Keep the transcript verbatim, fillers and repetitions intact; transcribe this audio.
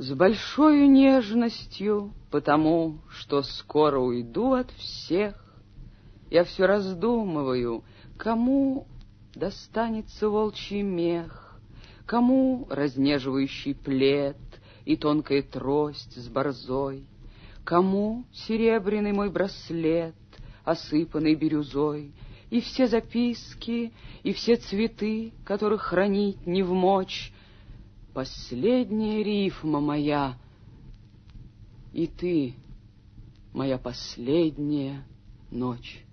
С большою нежностью, потому что скоро уйду от всех, я все раздумываю, кому достанется волчий мех, кому разнеживающий плед и тонкая трость с борзой, кому серебряный мой браслет, осыпанный бирюзой, и все записки, и все цветы, которых хранить не вмочь. Последняя рифма моя, и ты, моя последняя ночь.